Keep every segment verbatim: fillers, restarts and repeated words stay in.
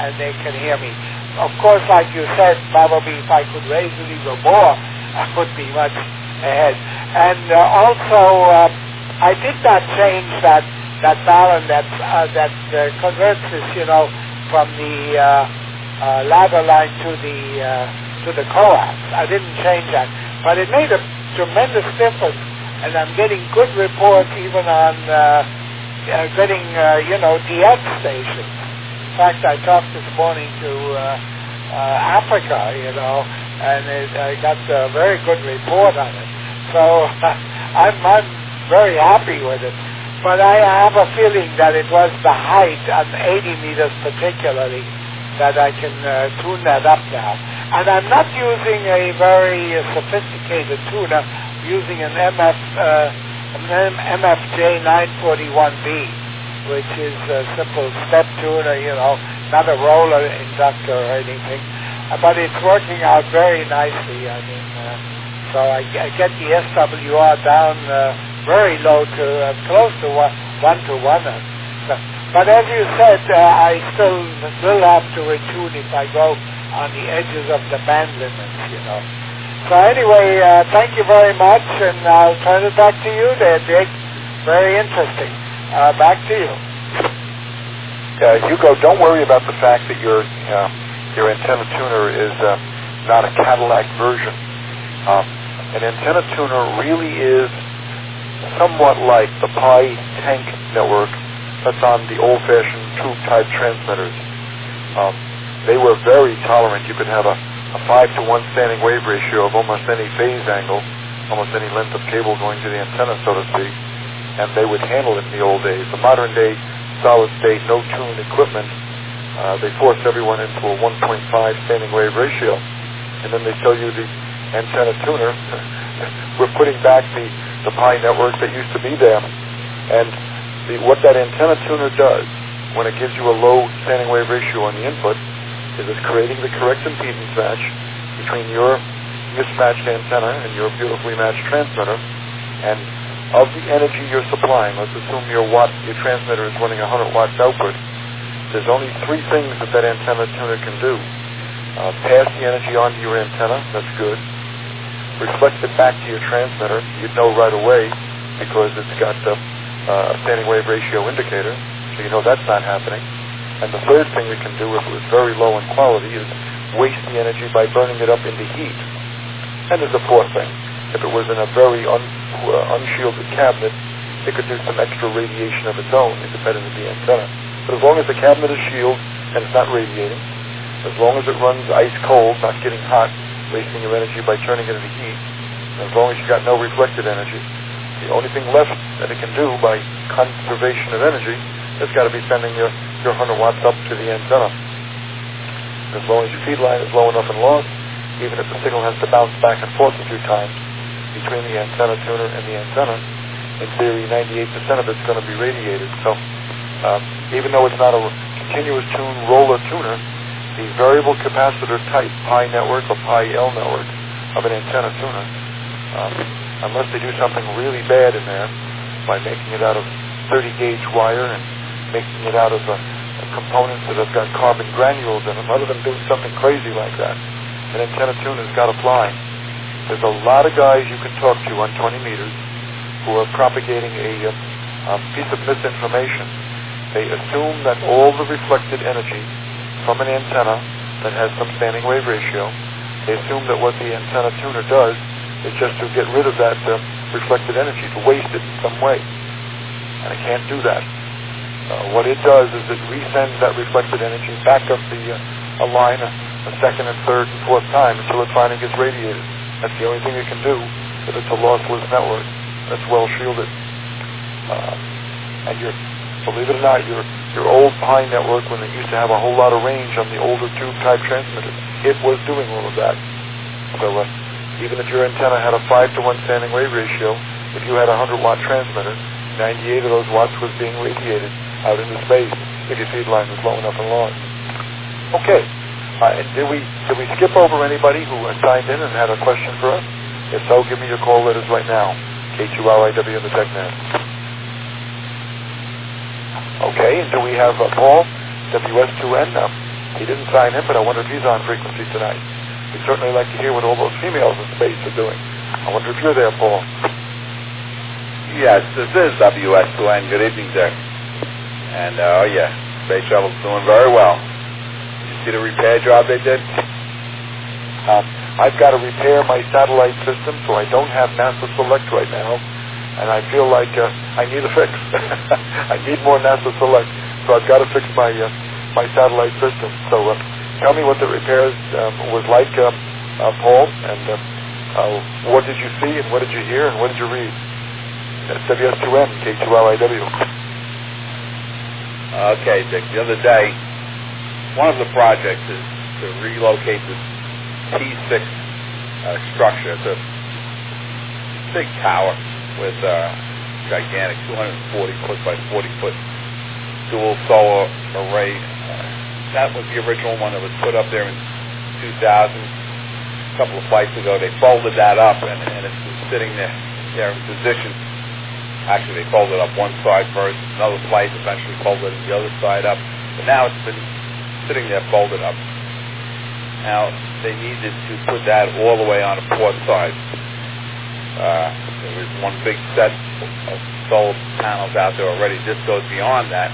and they can hear me. Of course, like you said, probably if I could raise a little more, I would be much ahead. And uh, also, uh, I did not change that that balun that uh, that uh, converts this, you know, from the uh, uh, ladder line to the uh, to the coax. I didn't change that, but it made a tremendous difference, and I'm getting good reports even on uh, uh, getting uh, you know D X stations. In fact, I talked this morning to uh, uh, Africa, you know, and it, I got a very good report on it. So I'm, I'm very happy with it. But I have a feeling that it was the height on eighty meters particularly that I can uh, tune that up now. And I'm not using a very uh, sophisticated tuner. I'm using an M F, uh, an M F J nine forty-one B. Which is a simple step tuner, you know, not a roller inductor or anything. Uh, but it's working out very nicely. I mean, uh, so I, I get the S W R down uh, very low to uh, close to one, one to one. So, but as you said, uh, I still will have to retune if I go on the edges of the band limits, you know. So anyway, uh, thank you very much, and I'll turn it back to you there, Dick. Very interesting. Uh, back to you. Uh, Hugo, don't worry about the fact that your uh, your antenna tuner is uh, not a Cadillac version. Um, an antenna tuner really is somewhat like the Pi tank network that's on the old-fashioned tube-type transmitters. Um, they were very tolerant. You could have a, a five to one standing wave ratio of almost any phase angle, almost any length of cable going to the antenna, so to speak. And they would handle it in the old days. The modern day solid-state, no-tune equipment, uh, they force everyone into a one point five standing wave ratio. And then they tell you the antenna tuner, we're putting back the, the Pi network that used to be there. And the, what that antenna tuner does, when it gives you a low standing wave ratio on the input, is it's creating the correct impedance match between your mismatched antenna and your beautifully matched transmitter. And of the energy you're supplying, let's assume your watt, your transmitter is running one hundred watts output, there's only three things that that antenna tuner can do. Uh, pass the energy onto your antenna, that's good. Reflect it back to your transmitter, you'd know right away because it's got uh, uh, a standing wave ratio indicator, so you know that's not happening. And the third thing it can do, if it was very low in quality, is waste the energy by burning it up into heat. And there's a fourth thing. If it was in a very un, uh, unshielded cabinet, it could do some extra radiation of its own, independent of the antenna. But as long as the cabinet is shielded and it's not radiating, as long as it runs ice cold, not getting hot, wasting your energy by turning it into heat, and as long as you've got no reflected energy, the only thing left that it can do by conservation of energy has got to be sending your, your one hundred watts up to the antenna. And as long as your feed line is low enough and long, even if the signal has to bounce back and forth a few times between the antenna tuner and the antenna, in theory, ninety-eight percent of it's going to be radiated. So um, even though it's not a continuous tune roller tuner, the variable capacitor type Pi network or Pi L network of an antenna tuner, um, unless they do something really bad in there by making it out of thirty gauge wire and making it out of uh, components that have got carbon granules in them, other than doing something crazy like that, an antenna tuner's got to fly. There's a lot of guys you can talk to on twenty meters who are propagating a, a piece of misinformation. They assume that all the reflected energy from an antenna that has some standing wave ratio, they assume that what the antenna tuner does is just to get rid of that uh, reflected energy, to waste it in some way. And it can't do that. Uh, what it does is it resends that reflected energy back up the uh, a line a, a second and third and fourth time until it finally gets radiated. That's the only thing it can do if it's a lossless network that's well shielded. Uh, and your, believe it or not, your your old Pi network, when it used to have a whole lot of range on the older tube-type transmitters, it was doing all of that. So uh, even if your antenna had a five to one standing wave ratio, if you had a one hundred watt transmitter, ninety-eight of those watts was being radiated out into space if your feed line was low enough and long. Okay. Uh, and did we did we skip over anybody who uh, signed in and had a question for us? If so, give me your call letters right now. K two R I W in the TechNet. Okay, and do we have uh, Paul, W S two N? Uh, He didn't sign in, but I wonder if he's on frequency tonight. We'd certainly like to hear what all those females in space are doing. I wonder if you're there, Paul. Yes, this is W S two N. Good evening, Dick. And, uh, oh, yeah, Space Shuttle's doing very well. Did you see the repair job they did? Um, I've got to repair my satellite system, so I don't have NASA Select right now, and I feel like uh, I need a fix. I need more NASA Select, so I've got to fix my uh, my satellite system. So uh, tell me what the repairs um, was like, uh, uh, Paul, and uh, uh, what did you see, and what did you hear, and what did you read? That's W S two N, K two L I W. Okay, Dick. The other day, one of the projects is to relocate this T six uh, structure. It's a big tower with a gigantic two hundred forty foot by forty foot dual solar array. Uh, that was the original one that was put up there in two thousand. A couple of flights ago, they folded that up, and, and it's been sitting there, there in position. Actually, they folded up one side first. Another flight eventually folded the other side up. But now it's been sitting there folded up. Now, they needed to put that all the way on the port side. Uh, there was one big set of solar panels out there already. This goes beyond that.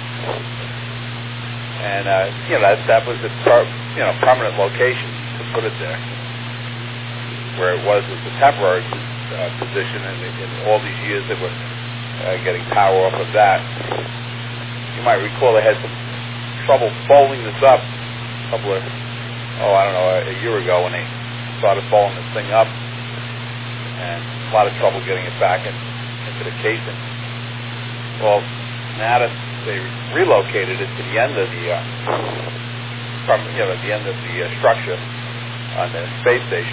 And, uh, you know, that, that was the per, you know, permanent location to put it there. Where it was was a temporary uh, position, and in, in all these years they were uh, getting power off of that. You might recall they had some trouble folding this up a couple of oh, I don't know, a, a year ago when they started folding this thing up, and a lot of trouble getting it back in, into the casing. Well, now that they relocated it to the end of the, uh, from, you know, the end of the uh, structure on the space station,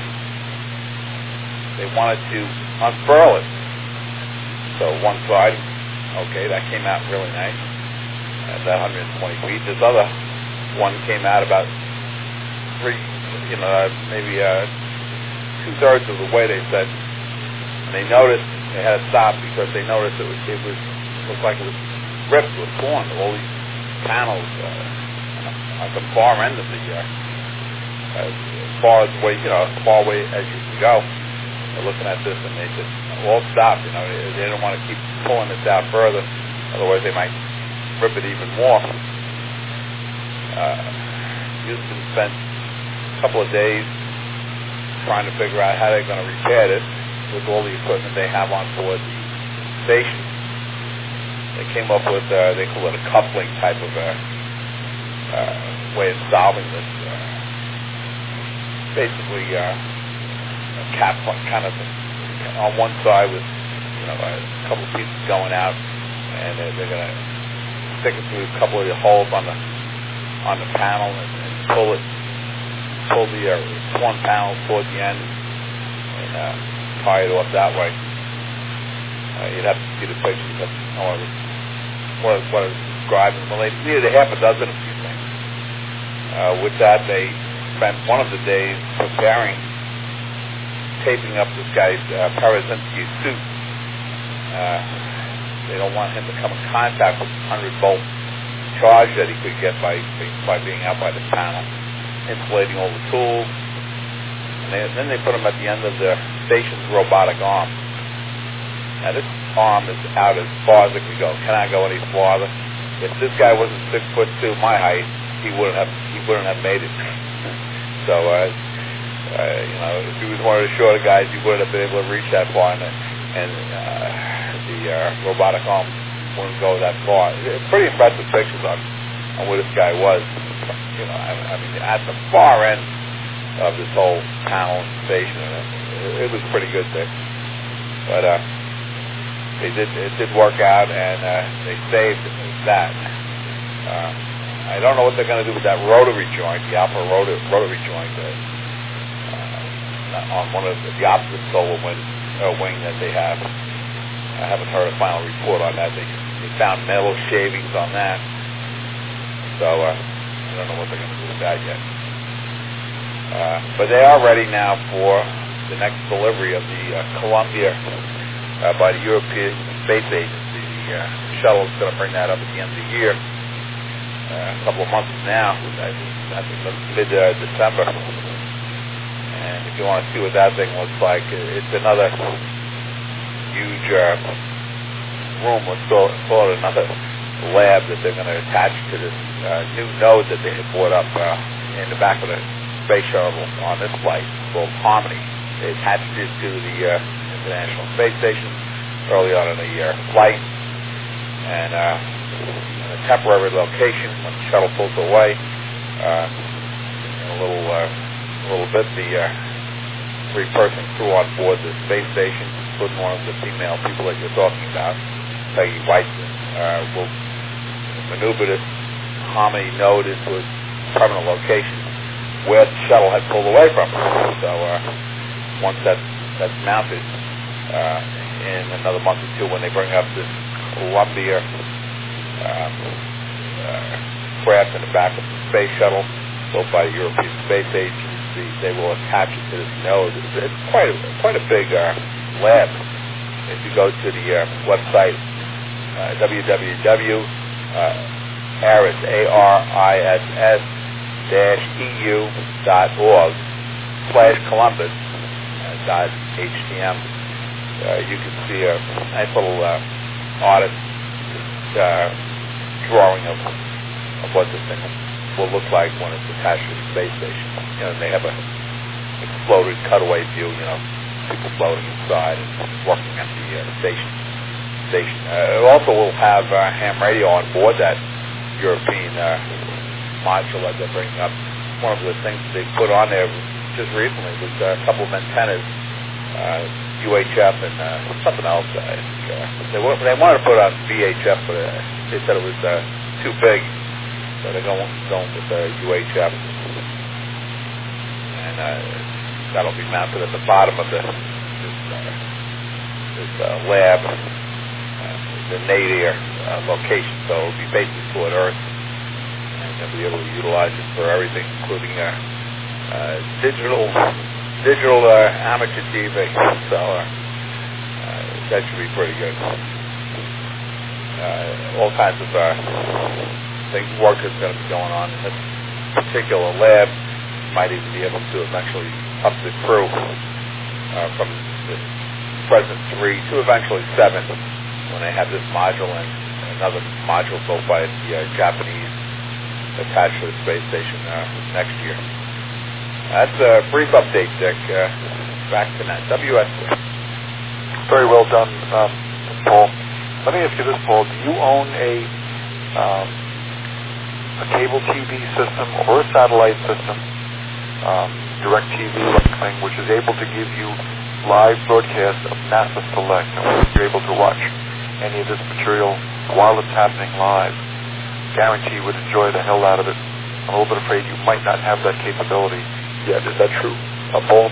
they wanted to unfurl it. So one side, okay, that came out really nice, at that one hundred twenty feet. This other one came out about three, you know, maybe uh, two-thirds of the way, they said. And they noticed, they had to stop because they noticed it was, it was, it looked like it was ripped, it was torn. All these panels uh, at the far end of the, uh, as far as the way, you know, as far away as you can go. They're looking at this and they said, well, stop, you know, they, they didn't want to keep pulling this out further, otherwise they might rip it even more. Uh, Houston spent a couple of days trying to figure out how they're going to repair this with all the equipment they have on board the station. They came up with, uh, they call it a coupling type of a uh, way of solving this. Uh, basically, uh, a cap kind of on one side with, you know, a couple of pieces going out, and they're, they're going to stick it through a couple of the holes on the on the panel and, and pull it, pull the uh, one panel toward the end and uh, tie it off that way. Uh, you'd have to see the pictures, but oh, I was, what, I, what I was describing. Well, they needed a half a dozen of these things. Uh, with that, they spent one of the days preparing, taping up this guy's uh, Parazinski suit. Uh, they don't want him to come in contact with the one hundred volt charge that he could get by by being out by the panel, insulating all the tools. And they, then they put him at the end of the station's robotic arm. Now this arm is out as far as it can go. Cannot go any farther. If this guy wasn't six foot two, my height, he wouldn't have he wouldn't have made it. So uh, uh, you know, if he was one of the shorter guys, he wouldn't have been able to reach that far, and, and uh, the uh, robotic arm wouldn't go that far. It's pretty impressive pictures on, on where this guy was. You know, I, I mean, at the far end of this whole panel and station, and it, it was pretty good there. But uh, they did it did work out, and uh, they saved that. Uh, I don't know what they're going to do with that rotary joint, the alpha rotary, rotary joint, uh, uh, on one of the, the opposite solar wing, uh, wing that they have. I haven't heard a final report on that. They, they found metal shavings on that. So uh, I don't know what they're going to do with that yet. Uh, but they are ready now for the next delivery of the uh, Columbia uh, by the European Space Agency. The uh, shuttle is going to bring that up at the end of the year. uh, a couple of months now. I think mid-December. And if you want to see what that thing looks like, it's another huge uh, room. Let's call it, call it another lab that they're going to attach to this uh, new node that they had brought up uh, in the back of the space shuttle on this flight called Harmony. They attached it to the uh, International Space Station early on in the uh, flight, and uh, in a temporary location when the shuttle pulls away. Uh, in a little, uh, a little bit, the uh, three-person crew on board the space station, including one of the female people that you're talking about, Peggy Whiteson, uh, will maneuver this Harmony node into a permanent location where the shuttle had pulled away from. So uh, once that, that's mounted, uh, in another month or two when they bring up this Columbia uh, uh, craft in the back of the space shuttle built by the European Space Agency, they will attach it to this node. It's, it's quite a, quite a big uh, lab. If you go to the uh, website uh, w w w dot aris dash e u dot org slash Columbus uh, dot h t m, uh, you can see a nice little uh, artist uh, drawing of, of what this thing will look like when it's attached to the space station. You know, and they have a exploded cutaway view, you know, people floating inside and working at the uh, station. Station. Uh, it also will have uh, ham radio on board that European uh, module that they're bringing up. One of the things they put on there just recently was uh, a couple of antennas, uh, U H F and uh, something else. I think, uh, they, were, they wanted to put on V H F, but uh, they said it was uh, too big, so they're going, going with uh, U H F. And uh, that'll be mounted at the bottom of the, this, uh, this uh, lab, uh, the nadir uh, location, so it'll be facing toward Earth. And be able to utilize it for everything, including uh, uh, digital, digital uh, amateur T V. So uh, uh, that should be pretty good. Uh, all kinds of uh, things, work is going to be going on in this particular lab. Might even be able to eventually up the crew uh, from the present three to eventually seven when they have this module and another module built by the uh, Japanese attached to the space station uh, next year. That's a brief update, Dick. Uh, back to that. W S. Very well done, um, Paul. Let me ask you this, Paul. Do you own a um, a cable T V system or a satellite system, um, direct T V thing, which is able to give you live broadcasts of NASA Select, and you're able to watch any of this material while it's happening live? Guarantee you would enjoy the hell out of it. I'm a little bit afraid you might not have that capability yet. Is that true? Uh, Paul?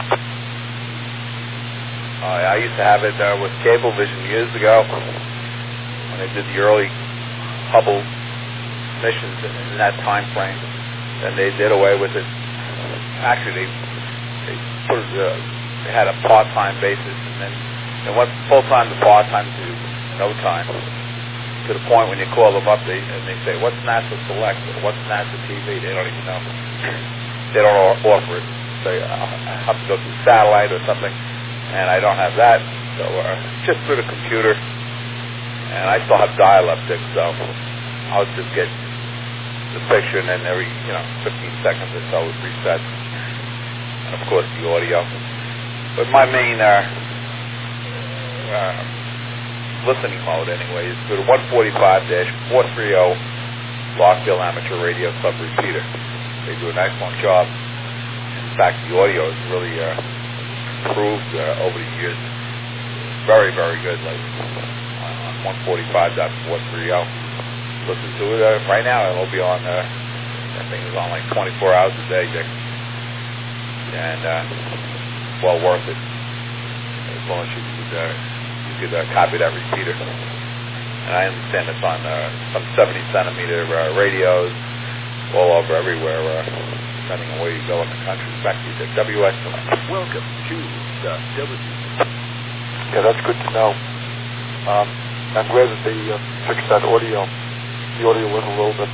Uh, I used to have it uh, with Cablevision years ago when they did the early Hubble missions in, in that time frame. Then they did away with it. Actually, they they put it, uh, they had a part-time basis, and then they went full-time to part-time to no time. To the point when you call them up, they and they say, "What's NASA Select? Or what's NASA T V?" They don't even know. They don't offer it. Say, I have to go through satellite or something, and I don't have that. So uh, just through the computer, and I still have dial-up, Dick. So I'll just get the picture, and then every you know fifteen seconds or so it resets, and of course the audio. But my main uh, uh, listening mode anyway is to the one forty-five dash four thirty Rockville Amateur Radio Club repeater. They do an excellent job. In fact, the audio has really uh, improved uh, over the years. Very, very good. Like on one forty-five dash four thirty. Listen to it uh, right now. It'll be on. Uh, I think it's on like twenty-four hours a day, Dick. And uh, well worth it as long as you could. Uh, You could uh, copy that repeater. And I understand it's on uh, some seventy centimeter uh, radios all over everywhere, uh, depending on where you go in the country. Back to the W S. Welcome to the W. Yeah, that's good to know. Um, I'm glad that they uh, fixed that audio. The audio was a little bit uh,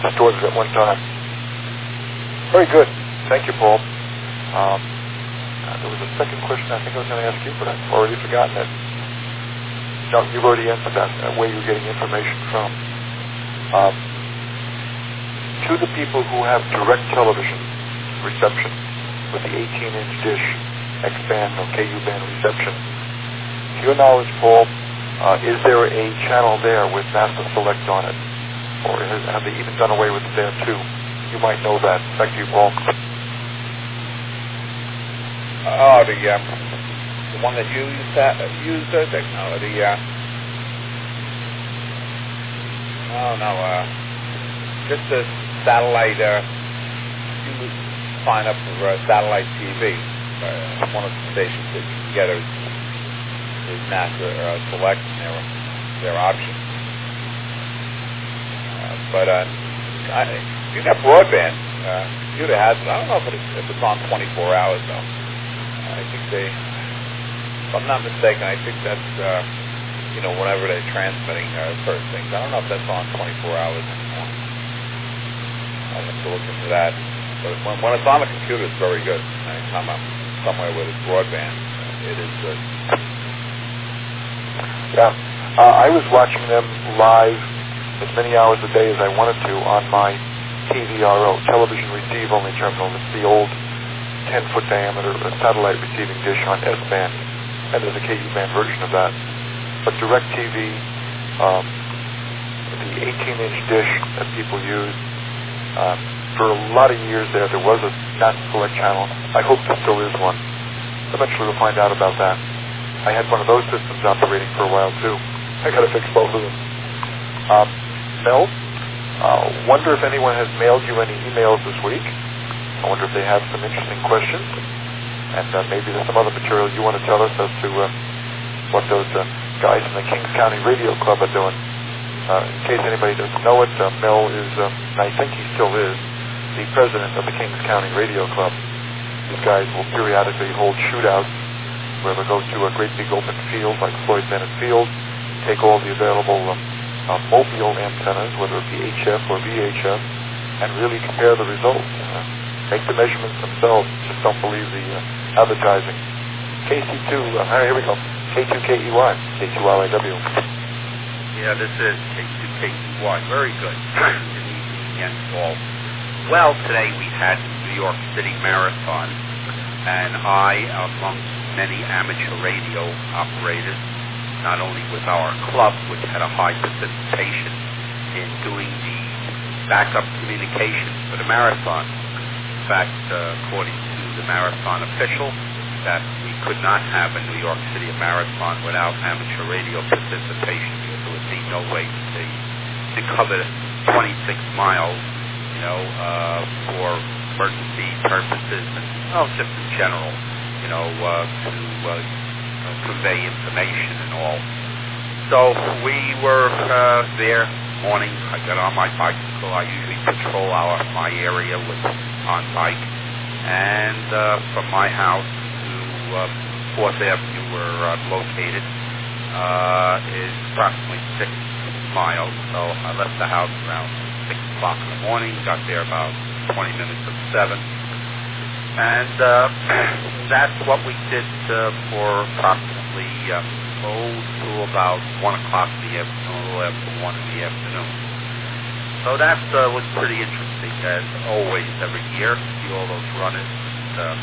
distorted at one time. Very good. Thank you, Paul. Um, uh, there was a second question I think I was going to ask you, but I've already forgotten it. No, you've already answered that, uh, where you're getting information from. Um, to the people who have direct television reception with the eighteen-inch dish, X-band or K U-band reception, to your knowledge, Paul, uh, is there a channel there with Master Select on it? Or has, have they even done away with it there, too? You might know that. Back to you, Paul. Oh, the, um, the one that you use, uh, use uh, technology, uh, oh, no, uh, just a satellite, uh, you sign up for uh, satellite T V. Uh, one of the stations that you can get is, is NASA uh, Select and their, their option. Uh, but, uh, I, you got broadband. Uh, computer has it. I don't know if, it, if it's on twenty-four hours, though. I think they, if I'm not mistaken, I think that's, uh, you know, whenever they're transmitting uh, certain things. I don't know if that's on twenty-four hours anymore. I'll have to look into that. But when, when it's on the computer, it's very good. Anytime I'm somewhere with it's broadband, it is good. Yeah. Uh, I was watching them live as many hours a day as I wanted to on my T V R O, television receive-only terminal. It's the old ten-foot diameter satellite receiving dish on S-band, and there's a K U-band version of that. But DirecTV, um, the eighteen-inch dish that people use, uh, for a lot of years there, there was a NASA Select channel. I hope there still is one. Eventually we'll find out about that. I had one of those systems operating for a while, too. I got to fix both of them. Um, Mel, uh, wonder if anyone has mailed you any emails this week. I wonder if they have some interesting questions, and uh, maybe there's some other material you want to tell us as to uh, what those uh, guys in the Kings County Radio Club are doing. Uh, in case anybody doesn't know it, uh, Mel is, uh, and I think he still is, the president of the Kings County Radio Club. These guys will periodically hold shootouts where they'll go to a great big open field like Floyd Bennett Field, take all the available um, uh, mobile antennas, whether it be H F or V H F, and really compare the results. Uh, Make the measurements themselves. Just don't believe the uh, advertising. K C two, uh, here we go. K two K E Y, K two L I W. Yeah, this is K two K E Y. Very good. Good evening again, Paul. Well, today we had New York City Marathon, and I, among many amateur radio operators, not only with our club, which had a high participation in doing the backup communications for the marathon. In fact, uh, according to the marathon official, that we could not have a New York City Marathon without amateur radio participation, because there would be no way to, to cover twenty-six miles, you know, uh, for emergency purposes and oh, just in general, you know, uh, to uh, convey information and all. So we were uh, there morning. I got on my bicycle. I usually patrol our my area with on bike, and uh, from my house to uh, Fourth Avenue, where I'm located, uh, is approximately six miles. So I left the house around six o'clock in the morning. Got there about twenty minutes of seven, and uh, that's what we did uh, for approximately uh, oh to about one o'clock in the afternoon, a little after one in the afternoon. So that uh, was pretty interesting, as always, every year, to see all those runners. And, uh,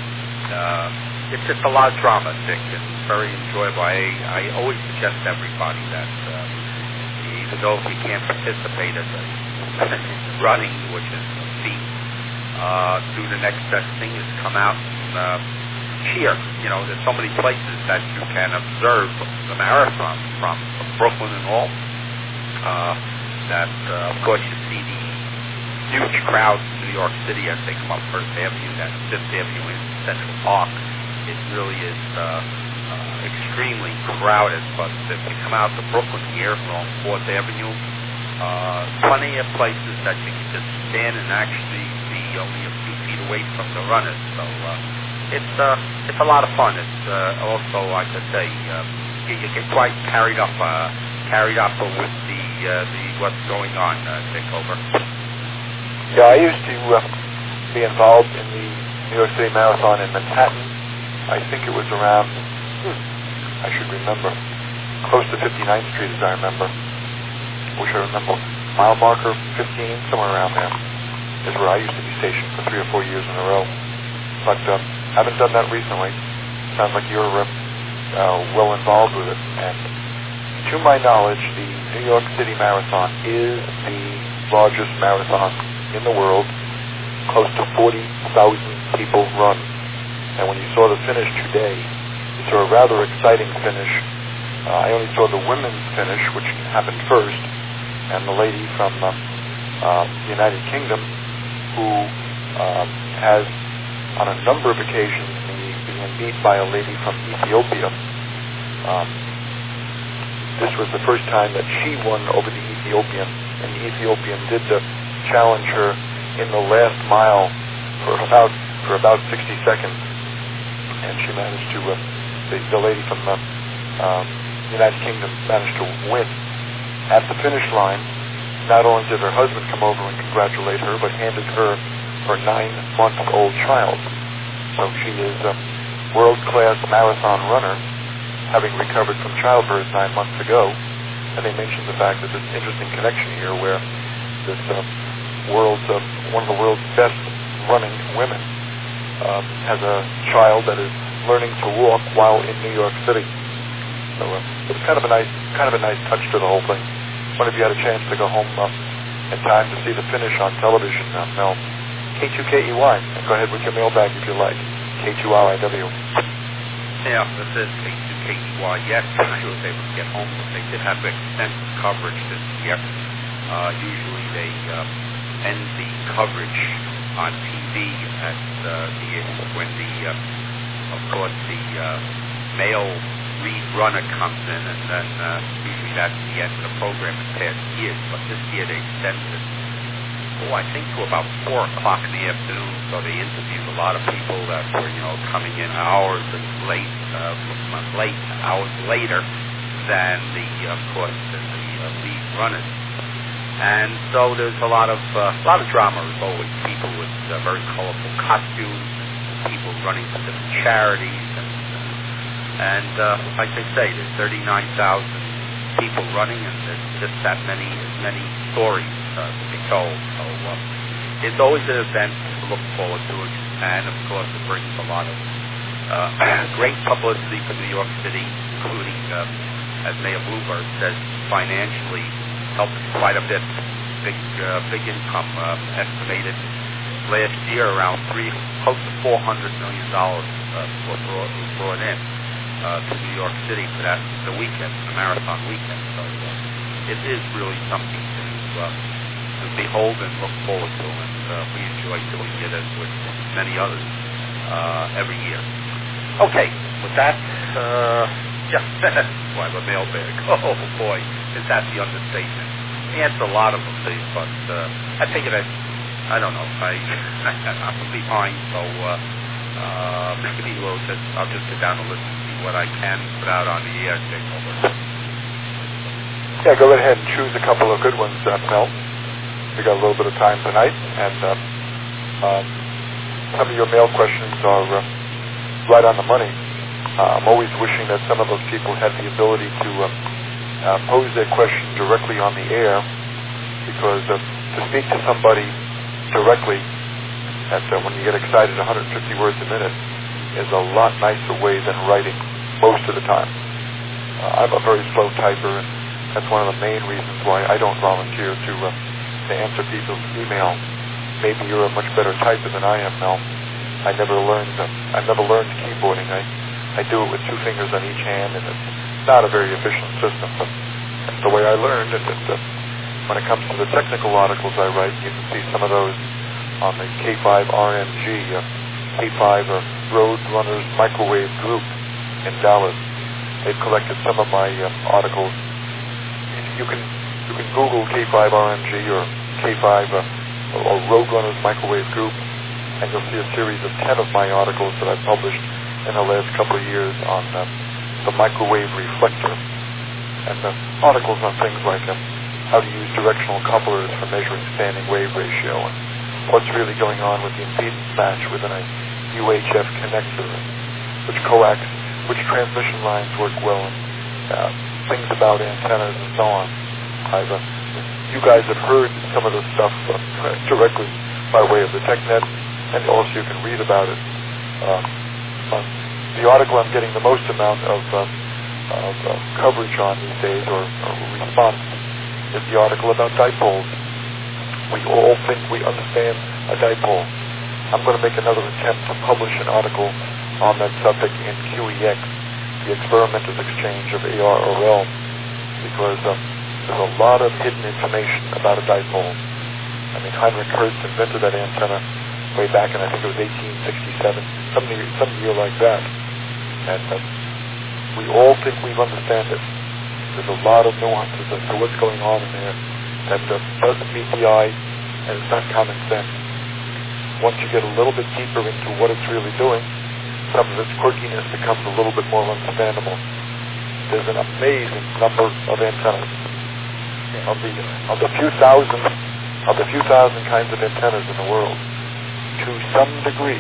uh, it's just a lot of drama, Dick, and very enjoyable. I, I always suggest to everybody that uh, even though if you can't participate in the running, which is feet, uh, do the next best thing is come out and uh, cheer. You know, there's so many places that you can observe the marathon from, from Brooklyn and all. Uh, that, uh, of course, you see the huge crowds in New York City as they come up First Avenue, that Fifth Avenue in Central Park. It really is uh, uh, extremely crowded, but if you come out to Brooklyn here along Fourth Avenue, uh, plenty of places that you can just stand and actually be only a few feet away from the runners. So uh, it's uh, it's a lot of fun. It's uh, also, like I say, uh, you, you get quite carried up, uh, carried up with the uh, the what's going on. Uh, Dick, over. Yeah, I used to uh, be involved in the New York City Marathon in Manhattan. I think it was around, hmm, I should remember, close to fifty-ninth Street, as I remember. Wish I remember. Mile marker fifteen, somewhere around there, is where I used to be stationed for three or four years in a row. But um, haven't done that recently. Sounds like you're uh, uh, well involved with it. And to my knowledge, the New York City Marathon is the largest marathon in the world. Close to forty thousand people run. And when you saw the finish today, you saw a rather exciting finish. Uh, I only saw the women's finish, which happened first, and the lady from uh, uh, the United Kingdom, who uh, has on a number of occasions being beat by a lady from Ethiopia. Um, this was the first time that she won over the Ethiopian, and the Ethiopian did uh, challenge her in the last mile for about for about sixty seconds, and she managed to. Uh, the, the lady from the uh, United Kingdom managed to win. At the finish line, not only did her husband come over and congratulate her, but handed her her nine-month-old child. So she is a world-class marathon runner, having recovered from childbirth nine months ago. And they mentioned the fact that there's an interesting connection here where this uh, world's, uh, one of the world's best running women uh, has a child that is learning to walk while in New York City. So uh, it was kind of a nice, kind of a nice touch to the whole thing. Wonder if you had a chance to go home uh, in time to see the finish on television. Uh, Mel, K two K E Y. Go ahead with your mailbag if you like. K two R I W. Yeah, this is K two K E Y. Yes, I was able to get home. They did have extensive coverage this year. Uh, usually they uh, end the coverage on T V at uh, the when the uh, of course the uh, male lead runner comes in, and then uh, usually that's the end of the program in past years. But this year they extended it, oh, I think to about four o'clock in the afternoon. So they interviewed a lot of people that were, you know, coming in hours and late, uh, late hours later than the, of course, than the uh, lead runners. And so there's a lot of uh, a lot of drama as always. People with uh, very colorful costumes, people running for different charities, and and uh, like they say, there's thirty-nine thousand people running, and there's just that many as many stories uh, to be told. So uh, it's always an event to look forward to, and of course it brings a lot of uh, great publicity for New York City, including, uh, as Mayor Bloomberg says, financially helped quite a bit. Big, uh, big income uh, estimated last year around three, close to four hundred million dollars uh, was brought, was brought in uh, to New York City for that the weekend, the marathon weekend. So uh, it is really something to, uh, to behold and look forward to, and uh, we enjoy doing it as with many others uh, every year. Okay, with that, uh, yeah, boy, the mailbag. Oh boy, is that the understatement? He answered a lot of them, but uh, I figured I, I don't know, I, I'm behind, so uh, uh, maybe we'll just, I'll just sit down and listen to see what I can put out on the air. Yeah, go right ahead and choose a couple of good ones, uh, Mel. We got a little bit of time tonight, and uh, um, some of your mail questions are uh, right on the money. Uh, I'm always wishing that some of those people had the ability to uh, uh, pose their question directly on the air, because uh, to speak to somebody directly, at, uh, when you get excited, one hundred fifty words a minute, is a lot nicer way than writing most of the time. Uh, I'm a very slow typer, and that's one of the main reasons why I don't volunteer to uh, to answer people's email. Maybe you're a much better typer than I am, Mel. I never learned. Uh, I've never learned keyboarding. I I do it with two fingers on each hand, and it's not a very efficient system, but that's the way I learned. And it, uh, when it comes to the technical articles I write, you can see some of those on the K five R M G, uh, K five uh, Road Runners Microwave Group in Dallas. They've collected some of my uh, articles. You can you can Google K five R M G or K five uh, or Road Runners Microwave Group, and you'll see a series of ten of my articles that I've published in the last couple of years on uh, the microwave reflector, and uh, articles on things like uh, how to use directional couplers for measuring standing wave ratio, and what's really going on with the impedance match within a U H F connector, which coax, which transmission lines work well, and uh, things about antennas and so on. I've, uh, you guys have heard some of this stuff uh, directly by way of the TechNet, and also you can read about it. Uh, uh, the article I'm getting the most amount of, uh, of uh, coverage on these days, or, or response, is the article about dipoles. We all think we understand a dipole. I'm going to make another attempt to publish an article on that subject in Q E X, the Experimenters Exchange of A R O L, because um, there's a lot of hidden information about a dipole. I mean, Heinrich Hertz invented that antenna way back in, I think it was eighteen sixty-seven, some year, some year like that. And uh, we all think we understand it. There's a lot of nuances as to what's going on in there that uh, doesn't meet the eye, and it's not common sense. Once you get a little bit deeper into what it's really doing, some of its quirkiness becomes a little bit more understandable. There's an amazing number of antennas. Of the, of the few thousand, of the few thousand kinds of antennas in the world, to some degree,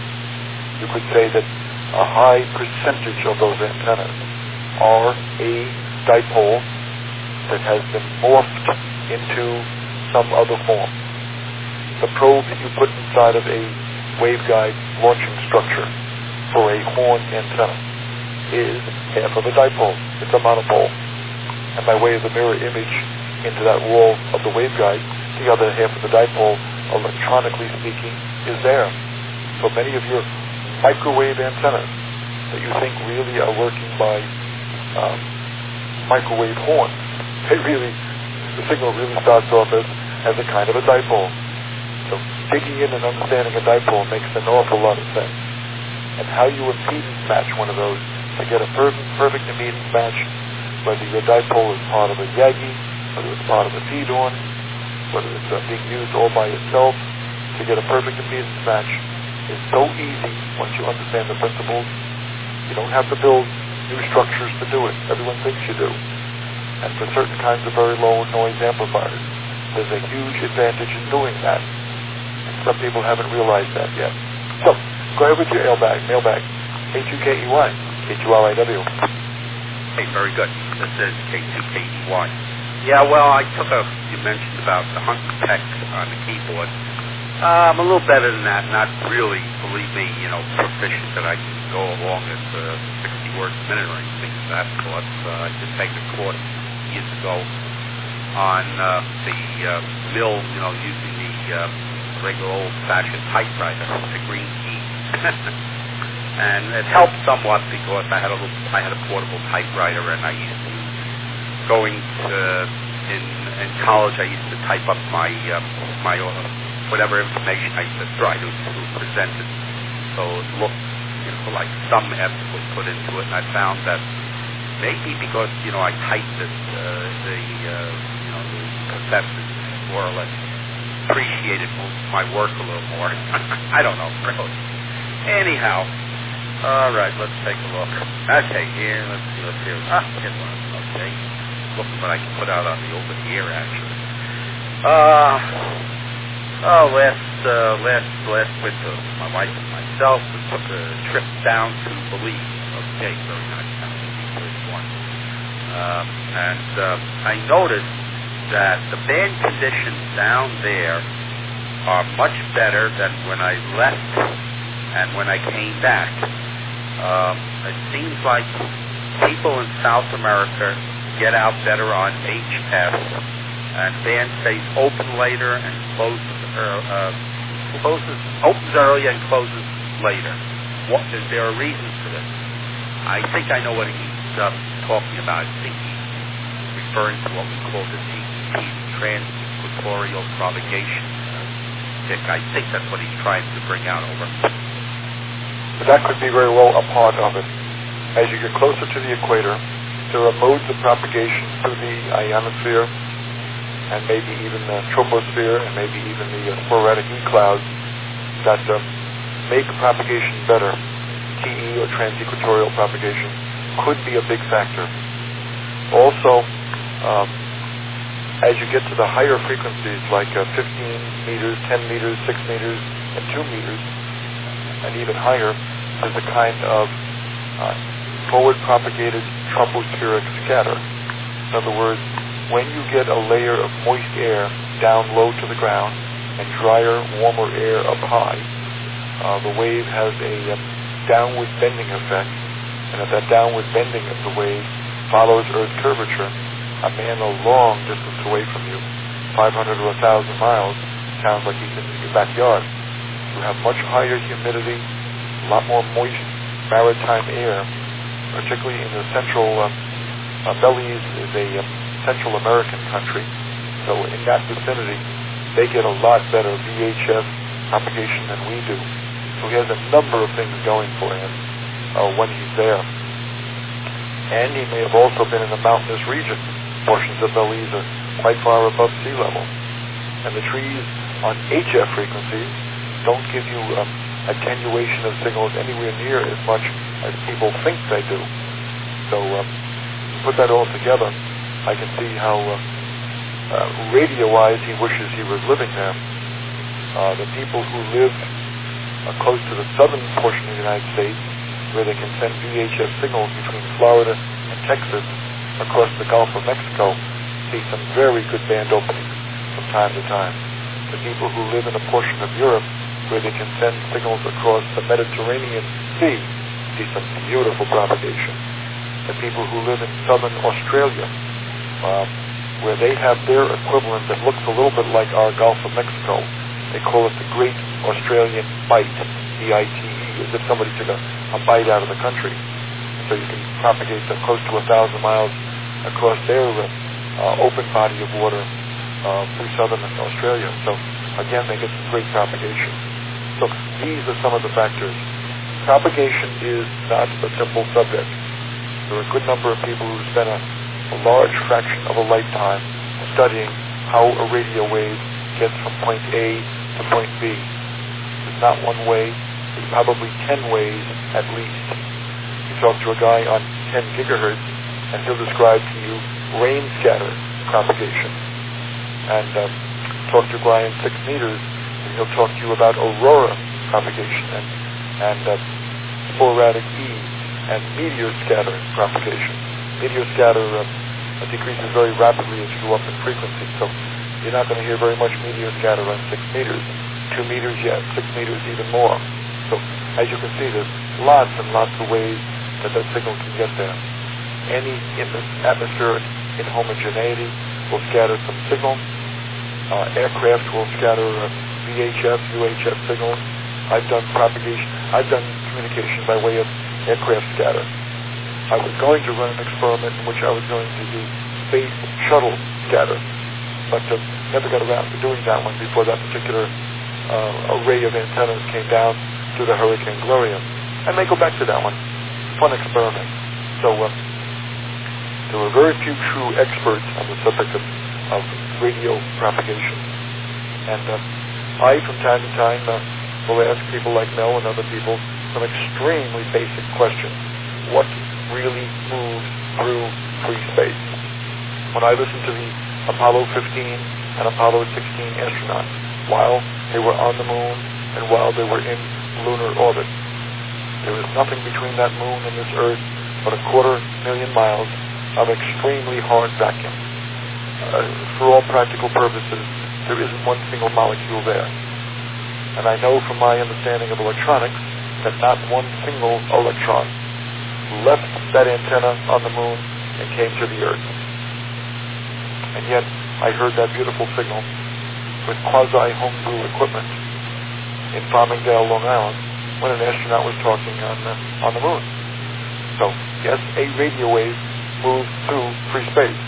you could say that a high percentage of those antennas are a dipole that has been morphed into some other form. The probe that you put inside of a waveguide launching structure for a horn antenna is half of a dipole. It's a monopole. And by way of the mirror image into that wall of the waveguide, the other half of the dipole, electronically speaking, is there. So many of your microwave antennas that you think really are working by um, microwave horns, they really, the signal really starts off as, as a kind of a dipole. So digging in and understanding a dipole makes an awful lot of sense. And how you impedance match one of those to get a perfect, perfect impedance match, whether your dipole is part of a Yagi, whether it's part of a feed-on, whether it's uh, being used all by itself, to get a perfect impedance match is so easy once you understand the principles. You don't have to build new structures to do it. Everyone thinks you do. And for certain kinds of very low noise amplifiers, there's a huge advantage in doing that. And some people haven't realized that yet. So, go ahead with your mailbag. Mailbag. K two K E Y. K two L I W. Hey, very good. This is K two K E Y. Yeah, well, I took a, you mentioned about the Hunter Tech on the keyboard. Uh, I'm a little better than that, not really, believe me, you know, proficient that I can go along at uh, sixty words a minute or anything of that sort. Uh, I did take a course years ago on uh, the uh, mill, you know, using the uh, regular old-fashioned typewriter, the green key. And it helped somewhat because I had a little, I had a portable typewriter, and I used to going to in in college. I used to type up my uh, my uh, whatever information I used to try to, to present it, so it looked, you know, like some effort was put into it. And I found that maybe because you know I typed it, uh, the uh, you know the professors more or less appreciated my work a little more. I don't know, really. Anyhow. All right, let's take a look. Okay, here, let's see what's here. Ah, here's one. Okay. Looking what I can put out on the open ear, actually. Uh, oh, last, uh, last, last winter, my wife and myself, we took a trip down to Belize. Okay, very nice town, Belize one. Uh, and, uh, I noticed that the band conditions down there are much better than when I left and when I came back. Um, it seems like people in South America get out better on H F, and band stays open later and closes, uh, uh, closes, opens early and closes later. What, is there a reason for this? I think I know what he's uh, talking about. I think he's referring to what we call the T P P, transequatorial propagation. Uh, I think that's what he's trying to bring out over. But that could be very well a part of it. As you get closer to the equator, there are modes of propagation through the ionosphere, and maybe even the troposphere, and maybe even the uh, sporadic E-clouds that uh, make propagation better. T E, or transequatorial propagation, could be a big factor. Also, um, as you get to the higher frequencies, like uh, fifteen meters, ten meters, six meters, and two meters, and even higher, there's a kind of uh, forward-propagated tropospheric scatter. In other words, when you get a layer of moist air down low to the ground and drier, warmer air up high, uh, the wave has a uh, downward bending effect, and if that downward bending of the wave follows Earth's curvature, a man a long distance away from you, five hundred or one thousand miles, sounds like he's in your backyard. You have much higher humidity, a lot more moist maritime air, particularly in the central, uh, uh, Belize is a uh, Central American country, so in that vicinity, they get a lot better V H F propagation than we do. So he has a number of things going for him uh, when he's there. And he may have also been in a mountainous region. Portions of Belize are quite far above sea level. And the trees on H F frequencies don't give you um, attenuation of signals anywhere near as much as people think they do. So um, put that all together, I can see how uh, uh, radio-wise he wishes he was living there. Uh, the people who live uh, close to the southern portion of the United States, where they can send V H F signals between Florida and Texas across the Gulf of Mexico, see some very good band openings from time to time. The people who live in a portion of Europe where they can send signals across the Mediterranean Sea see some beautiful propagation. The people who live in southern Australia, uh, where they have their equivalent that looks a little bit like our Gulf of Mexico, they call it the Great Australian Bight, B I T E, as if somebody took a, a bite out of the country. So you can propagate them close to a thousand miles across their uh, open body of water uh, through southern Australia. So again, they get some great propagation. So these are some of the factors. Propagation is not a simple subject. There are a good number of people who spend a, a large fraction of a lifetime studying how a radio wave gets from point A to point B. There's not one way. There's probably ten ways at least. You talk to a guy on ten gigahertz, and he'll describe to you rain scatter propagation. And um, talk to a guy in six meters, and he'll talk to you about aurora propagation and, and uh, sporadic E and meteor scatter propagation. Meteor scatter uh, decreases very rapidly as you go up in frequency, so you're not going to hear very much meteor scatter on six meters. Two meters, yes. Six meters, even more. So as you can see, there's lots and lots of ways that that signal can get there. Any in the atmospheric inhomogeneity will scatter some signal. Uh, aircraft will scatter uh, V H F, U H F signals. I've done propagation. I've done communication by way of aircraft scatter. I was going to run an experiment in which I was going to do space shuttle scatter, but uh, never got around to doing that one before that particular uh, array of antennas came down due to Hurricane Gloria. I may go back to that one. Fun experiment. So uh, there were very few true experts on the subject of, of radio propagation. And uh, I, from time to time, uh, will ask people like Mel and other people some extremely basic questions. What really moves through free space? When I listened to the Apollo fifteen and Apollo sixteen astronauts, while they were on the moon and while they were in lunar orbit, there was nothing between that moon and this Earth but a quarter million miles of extremely hard vacuum. Uh, for all practical purposes, there isn't one single molecule there. And I know from my understanding of electronics that not one single electron left that antenna on the moon and came to the Earth. And yet, I heard that beautiful signal with quasi-homebrew equipment in Farmingdale, Long Island, when an astronaut was talking on the, on the moon. So, yes, a radio wave moves through free space.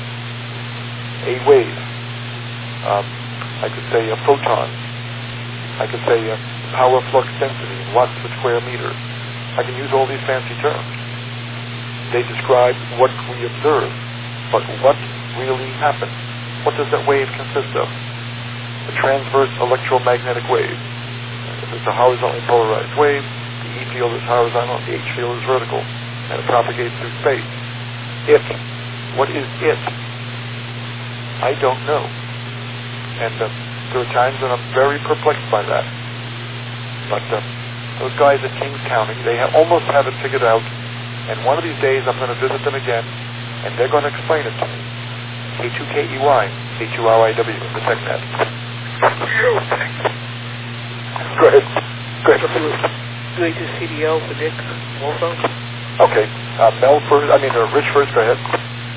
A wave. Um, I could say a photon. I could say a power flux density in watts per square meter. I can use all these fancy terms. They describe what we observe, but what really happens? What does that wave consist of? A transverse electromagnetic wave. If it's a horizontally polarized wave, the E field is horizontal, the H field is vertical, and it propagates through space. It. What is it? I don't know. And uh, there are times when I'm very perplexed by that. But uh, those guys at Kings County, they ha- almost have it figured out. And one of these days I'm going to visit them again, and they're going to explain it to me. K two K E Y, H U R I W, the TechNet. Go ahead. Go ahead. Do I do C D L for Dick also? Okay. Uh, Mel first, I mean, uh, Rich first, go ahead.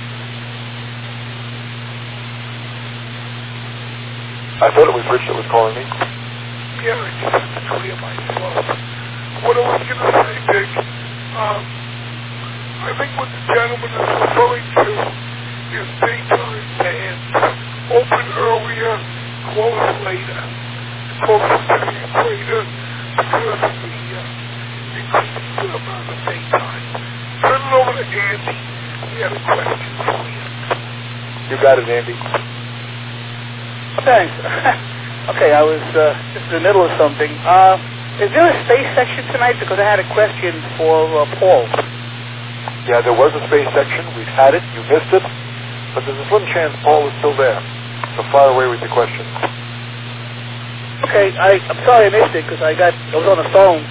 I thought it was Rich that was calling me. Yeah, I just have to clear my throat. What I was going to say, Dick, um, I think what the gentleman is referring to is daytime bands. Open earlier, close later. Closer to the equator because of the uh, increasing amount of daytime. Turn it over to Andy. He had a question for you. You got it, Andy. Thanks. Okay, I was uh, just in the middle of something. Uh, is there a space section tonight? Because I had a question for uh, Paul. Yeah, there was a space section. We've had it. You missed it. But there's a slim chance Paul is still there. So fire away with your question. Okay, I, I'm sorry I missed it because I got I was on the phone.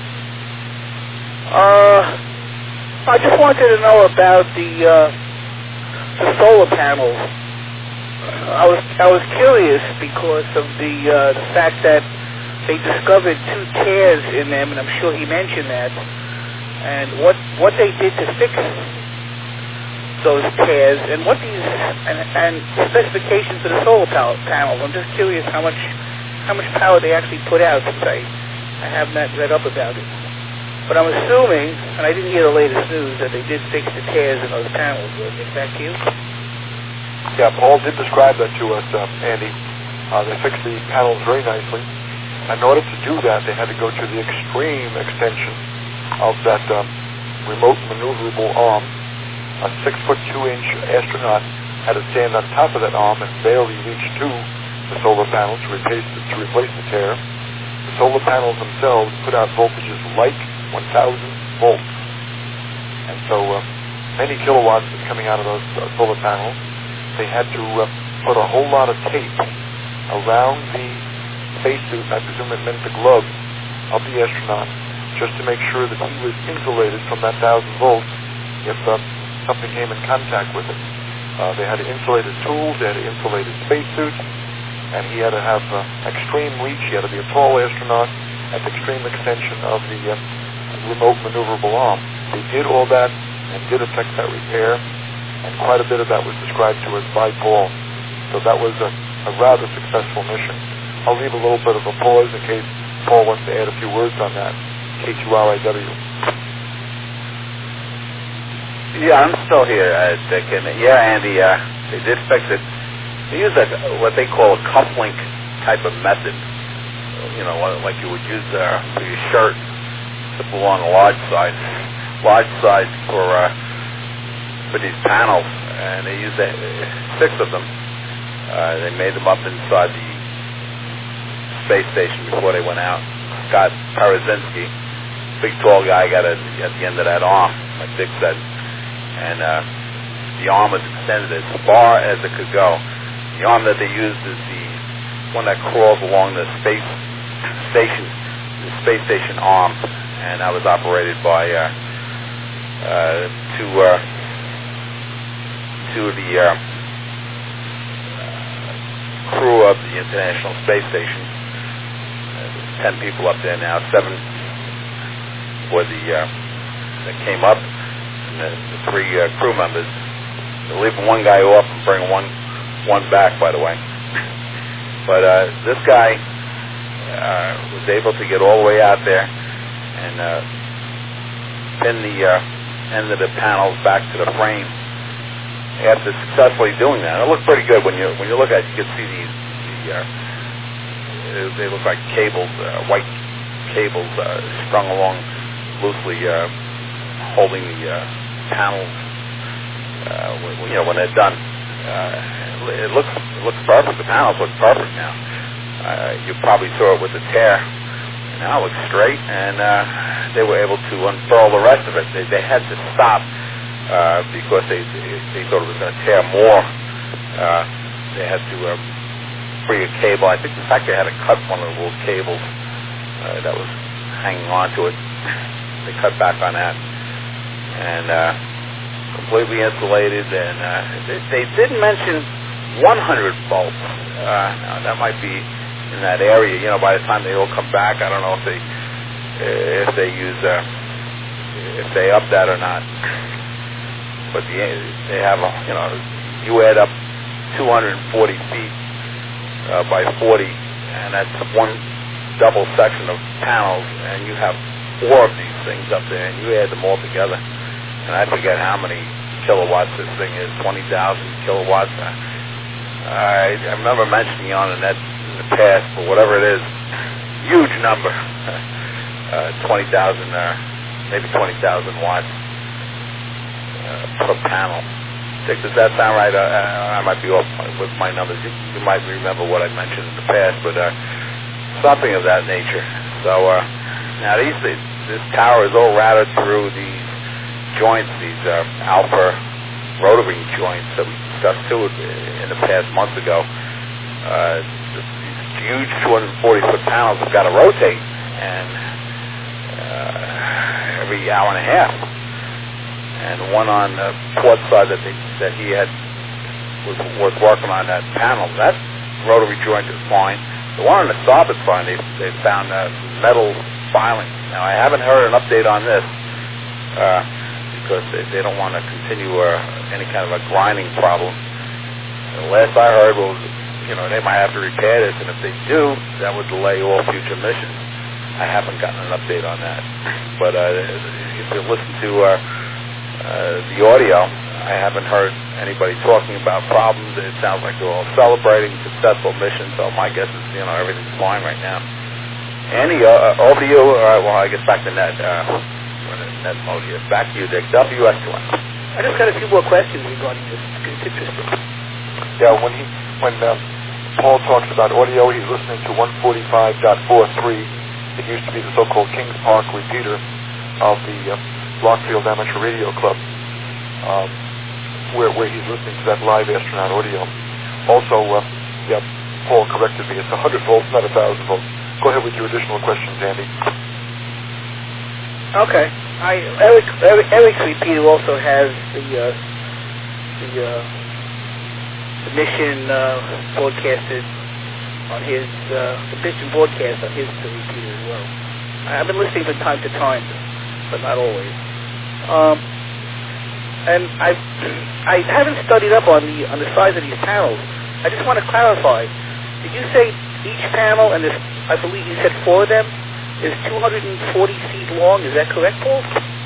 Uh, I just wanted to know about the uh, the solar panels. I was I was curious because of the uh, the fact that they discovered two tears in them, and I'm sure he mentioned that. And what what they did to fix those tears, and what these and, and specifications for the solar panels. I'm just curious how much how much power they actually put out. Since I I have not read up about it, but I'm assuming, and I didn't hear the latest news, that they did fix the tears in those panels. Will I get back to you? Yeah, Paul did describe that to us, uh, Andy. Uh, they fixed the panels very nicely. In order to do that, they had to go to the extreme extension of that um, remote maneuverable arm. A six-foot-two-inch astronaut had to stand on top of that arm and barely reach to the solar panel to replace the, to replace the tear. The solar panels themselves put out voltages like one thousand volts. And so uh, many kilowatts was coming out of those uh, solar panels. They had to uh, put a whole lot of tape around the spacesuit, I presume it meant the gloves, of the astronaut, just to make sure that he was insulated from that thousand volts if uh, something came in contact with it. Uh, they had to insulate his tools, they had to insulate his spacesuit, and he had to have uh, extreme reach. He had to be a tall astronaut at the extreme extension of the uh, remote maneuverable arm. They did all that and did effect that repair, and quite a bit of that was described to us by Paul. So that was a, a rather successful mission. I'll leave a little bit of a pause in case Paul wants to add a few words on that. K two R I W. Yeah, I'm still here, uh, Dick. And yeah, Andy, uh, they did fix it. They use a, what they call a cufflink type of method. You know, like you would use uh, for your shirt to pull on a large size, large size for uh, for these panels. And they used uh, six of them. Uh, they made them up inside the space station before they went out. Scott Parazinski, big tall guy, got it at the end of that arm, like Dick said. And uh, the arm was extended as far as it could go. The arm that they used is the one that crawls along the space station, the space station arm, and that was operated by uh, uh, two uh, two of the uh, crew of the International Space Station. Uh, there's ten people up there now. Seven were the uh, that came up. The, the three uh, crew members. They're leaving one guy off and bringing one one back, by the way. But uh, this guy uh, was able to get all the way out there and uh, pin the uh, end of the panels back to the frame. After successfully doing that, it looked pretty good. When you when you look at it, you can see these. The, uh, they look like cables, uh, white cables uh, strung along loosely, uh, holding the uh, panels, uh, when, you know, when they're done. Uh, it looks it looks perfect. The panels look perfect now. Uh, you probably saw it with the tear. Now it looks straight, and uh, they were able to unfurl the rest of it. They, they had to stop uh, because they, they they thought it was going to tear more uh, they had to uh, free a cable. I think, in fact, they had to cut one of the little cables uh, that was hanging onto it. They cut back on that, and uh, completely insulated. And uh, they, they did mention one hundred volts. Uh, now that might be in that area. You know, by the time they all come back, I don't know if they if they use uh, if they up that or not. But the, they have, a, you know, you add up two hundred forty feet uh, by forty, and that's one double section of panels, and you have four of these things up there, and you add them all together, and I forget how many kilowatts this thing is, twenty thousand kilowatts. I, I remember mentioning on it in the past, but whatever it is, huge number, uh, twenty thousand, uh, maybe twenty thousand watts uh, per panel. Dick, does that sound right? Uh, I might be off with my numbers. You, you might remember what I mentioned in the past, but uh, something of that nature. So uh, now these, this tower is all routed through these joints, these uh, alpha rotary joints that we discussed too in the past month ago. Uh, these huge two hundred forty foot panels have got to rotate, and uh, every hour and a half. And the one on the port side that they, that he had was was working on, that panel, that rotary joint is fine. The one on the starboard side, they they found uh, metal filings. Now I haven't heard an update on this uh, because they, they don't want to continue uh, any kind of a grinding problem. The last I heard was, you know, they might have to repair this, and if they do, that would delay all future missions. I haven't gotten an update on that, but uh, if you listen to uh, uh, the audio, I haven't heard anybody talking about problems. It sounds like they're all celebrating successful missions, so my guess is, you know, everything's fine right now. Andy, uh, over to you. All right, well, I guess back to net, uh, net mode here. Back to you, Dick. W S two N. I just got a few more questions regarding this. It's interesting. Yeah, when he when um, Paul talks about audio, he's listening to one forty-five point four three. It used to be the so-called Kings Park repeater of the uh, Blockfield Amateur Radio Club, um, where where he's listening to that live astronaut audio. Also, uh, yeah, Paul corrected me. It's one hundred volts, not one thousand volts. Go ahead with your additional questions, Andy. Okay. I Eric Eric Eric's repeater also has the uh, the, uh, the mission uh, broadcasted on his uh, the mission broadcast on his repeater as well. I've been listening from time to time, but not always. Um, and I I haven't studied up on the on the size of these panels. I just want to clarify. Did you say each panel, and this, I believe you said four of them, is two hundred forty feet long? Is that correct, Paul?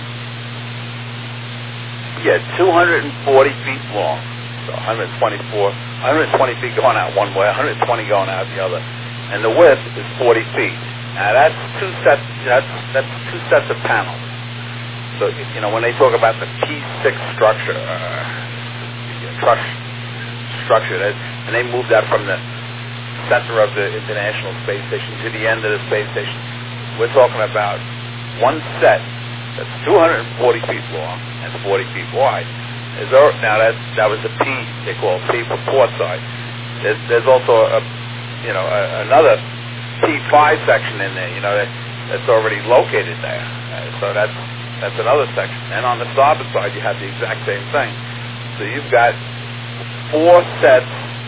Yeah, two hundred forty feet long. So one hundred twenty-four, one hundred twenty feet going out one way, one hundred twenty going out the other, and the width is forty feet. Now that's two sets. That's that's two sets of panels. So you know when they talk about the P six structure, uh, truss structure, that, and they moved that from the center of the International Space Station to the end of the space station. We're talking about one set that's two hundred forty feet long and forty feet wide. Is there, now that that was the P, they call it P for port side. There's, there's also a, you know, a, another P five section in there, you know, that, that's already located there. Uh, so that's that's another section. And on the starboard side, you have the exact same thing. So you've got four sets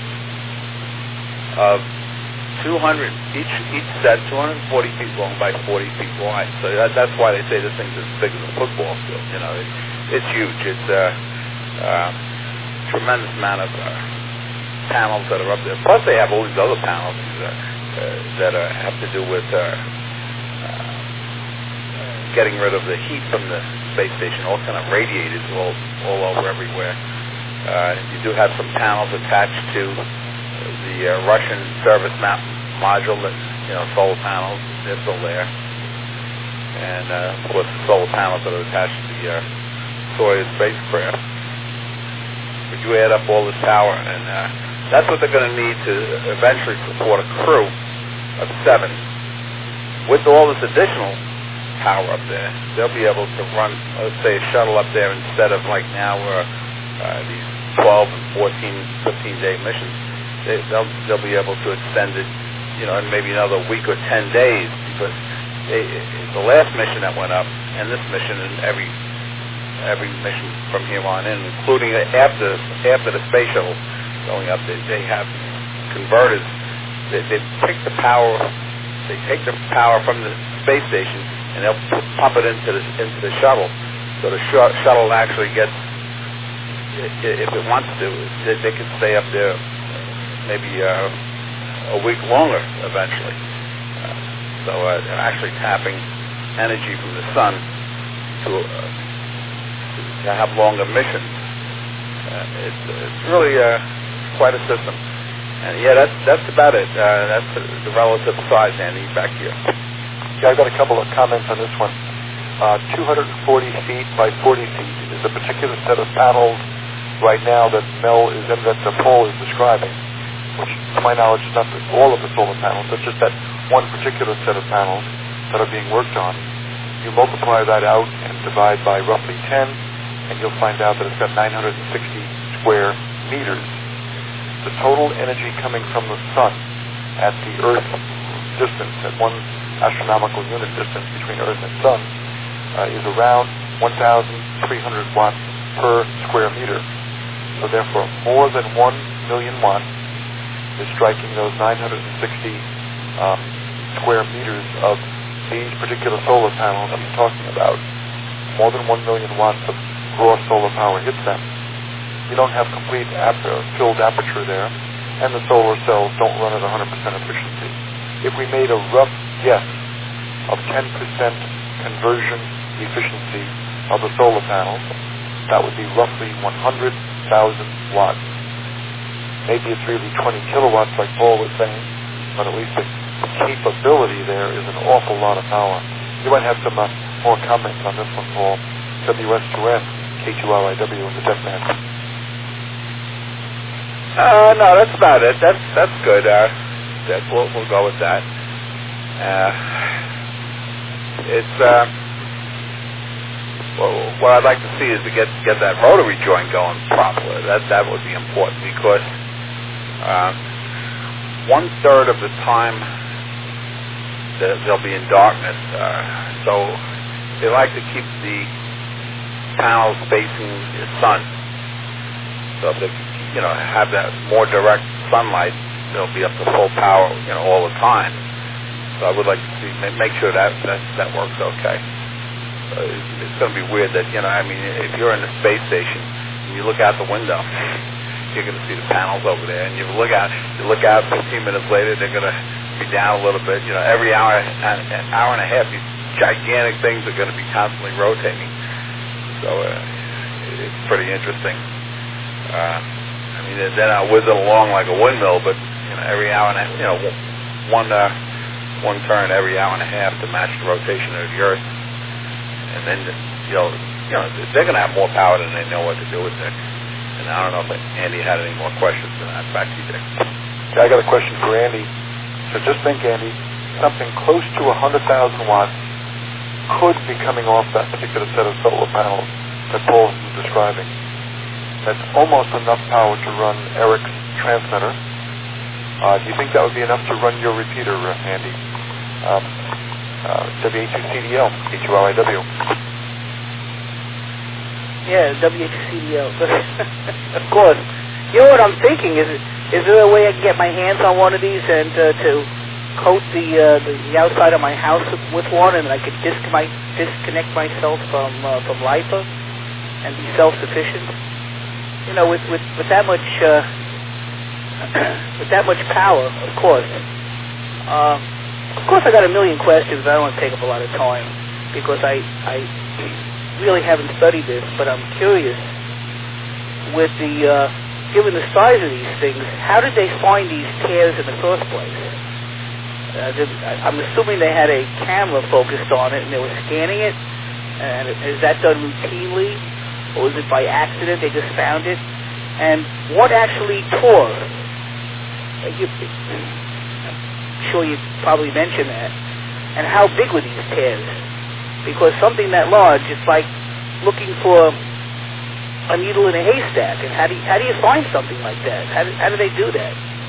of two hundred, each each set two hundred forty feet long by forty feet wide. So that, that's why they say this thing's as big as a football field. You know, it, it's huge. It's a uh, uh, tremendous amount of uh, panels that are up there. Plus, they have all these other panels uh, uh, that uh, have to do with uh, uh, getting rid of the heat from the space station. All kind of radiators all all over everywhere. Uh, you do have some panels attached to the uh, Russian service map module, that, you know, solar panels, they're still there. And, uh, of course, the solar panels that are attached to the uh, Soyuz spacecraft. But you add up all this power, and uh, that's what they're going to need to eventually support a crew of seven. With all this additional power up there, they'll be able to run, let's say, a shuttle up there instead of like now where uh, these twelve and fourteen, fifteen day missions. they, they'll they'll be able to extend it, you know, in maybe another week or ten days, because they, the last mission that went up and this mission and every every mission from here on in, including after after the space shuttle going up, they, they have converters. They, they take the power. They take the power from the space station and they'll pump it into the into the shuttle. So the sh- shuttle actually gets, if it wants to, they, they can stay up there maybe uh, a week longer eventually. Uh, so uh, they're actually tapping energy from the sun to uh, to have longer missions. Uh, it's it's really uh, quite a system. And yeah, that's that's about it. Uh, that's the, the relative size, Andy, back here. Yeah, I've got a couple of comments on this one. Uh, two hundred forty feet by forty feet is a particular set of panels right now that Mel is that the Paul is describing, which, to my knowledge, is not the, all of the solar panels, but just that one particular set of panels that are being worked on. You multiply that out and divide by roughly ten, and you'll find out that it's got nine hundred sixty square meters. The total energy coming from the sun at the Earth distance, at one astronomical unit distance between Earth and sun, uh, is around one thousand three hundred watts per square meter. So therefore, more than one million watts is striking those nine hundred sixty um, square meters of these particular solar panels I'm talking about. More than one million watts of raw solar power hits them. You don't have complete ap- filled aperture there, and the solar cells don't run at one hundred percent efficiency. If we made a rough guess of ten percent conversion efficiency of the solar panels, that would be roughly one hundred thousand watts. Maybe it's really twenty kilowatts like Paul was saying, but at least the capability there is an awful lot of power. You might have some uh, more comments on this one, Paul. W S two N, K two R I W in the DevNet. Uh, no, that's about it. That's that's good. Uh, that we'll we'll go with that. Uh, it's uh, well, what I'd like to see is to get get that rotary joint going properly. That that would be important because uh, one third of the time that they'll be in darkness. Uh, so they like to keep the panels facing the sun. So if they you know, have that more direct sunlight, they'll be up to full power, you know, all the time. So I would like to see, make sure that that, that works okay. Uh, it's it's going to be weird that, you know, I mean, if you're in the space station and you look out the window, you're going to see the panels over there, and you look out, you look out fifteen minutes later, they're going to be down a little bit. You know, every hour, an hour and a half, these gigantic things are going to be constantly rotating. So uh, it's pretty interesting. Uh, I mean, they're not whizzing along like a windmill, but you know, every hour and a, you know, one uh, one turn every hour and a half to match the rotation of the Earth, and then you know, you know, they're going to have more power than they know what to do with it. And I don't know if Andy had any more questions than that. Back to you, Dick. Yeah, I got a question for Andy. So just think, Andy, something close to one hundred thousand watts could be coming off that particular set of solar panels that Paul was describing. That's almost enough power to run Eric's transmitter. Uh, do you think that would be enough to run your repeater, uh, Andy? Um, uh, W H C D L, H U R I W. Yeah, W H C D L. Of course. You know what I'm thinking? Is is there a way I can get my hands on one of these and uh, to coat the, uh, the the outside of my house with one, and I could disconnect disconnect myself from uh, from LIPA and be self-sufficient? You know, with, with, with that much uh, with that much power, of course. Uh, of course, I got a million questions. I don't want to take up a lot of time because I I really haven't studied this, but I'm curious. With the uh, given the size of these things, how did they find these tears in the first place? Uh, did, I'm assuming they had a camera focused on it and they were scanning it. And is that done routinely? Or was it by accident they just found it? And what actually tore? You, I'm sure you probably mentioned that. And how big were these tears? Because something that large, it's like looking for a needle in a haystack. And how do you, how do you find something like that? How do, how do they do that?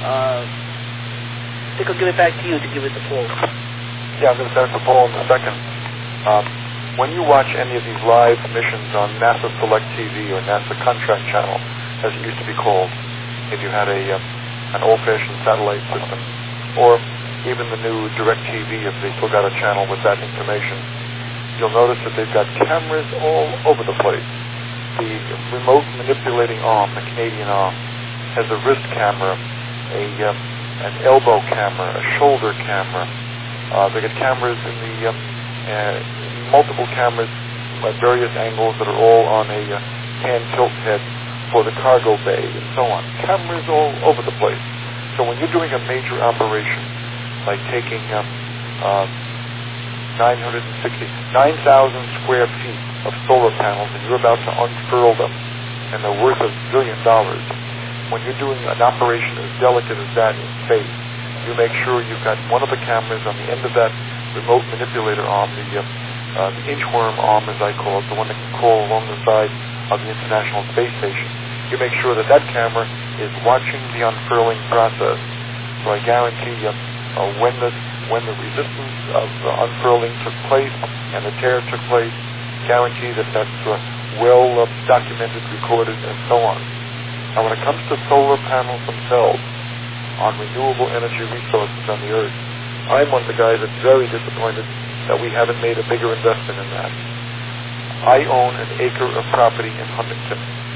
Uh, I think I'll give it back to you to give it to Paul. Yeah, I'm going to send it to Paul in a second. Um, when you watch any of these live missions on NASA Select T V or NASA Contract Channel, as it used to be called, if you had a uh, an old-fashioned satellite system, or even the new DirecTV, if they still got a channel with that information, you'll notice that they've got cameras all over the place. The remote manipulating arm, the Canadian arm, has a wrist camera, a um, an elbow camera, a shoulder camera. Uh, they got cameras in the um, uh, multiple cameras at various angles that are all on a uh, hand tilt head for the cargo bay and so on. Cameras all over the place. So when you're doing a major operation, like taking um, uh, nine hundred sixty, nine thousand square feet of solar panels, and you're about to unfurl them, and they're worth a billion dollars. When you're doing an operation as delicate as that in space, you make sure you've got one of the cameras on the end of that remote manipulator arm, the, uh, uh, the inchworm arm, as I call it, the one that can crawl along the side of the International Space Station. You make sure that that camera is watching the unfurling process. So I guarantee you, uh, when the when the resistance of the unfurling took place and the tear took place, guarantee that that's uh, well uh, documented, recorded, and so on. Now, when it comes to solar panels themselves on renewable energy resources on the Earth, I'm one of the guys that's very disappointed that we haven't made a bigger investment in that. I own an acre of property in Huntington.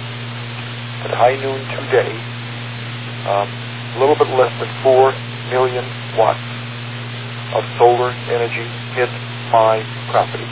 At high noon today, um, a little bit less than four million watts of solar energy hit my property.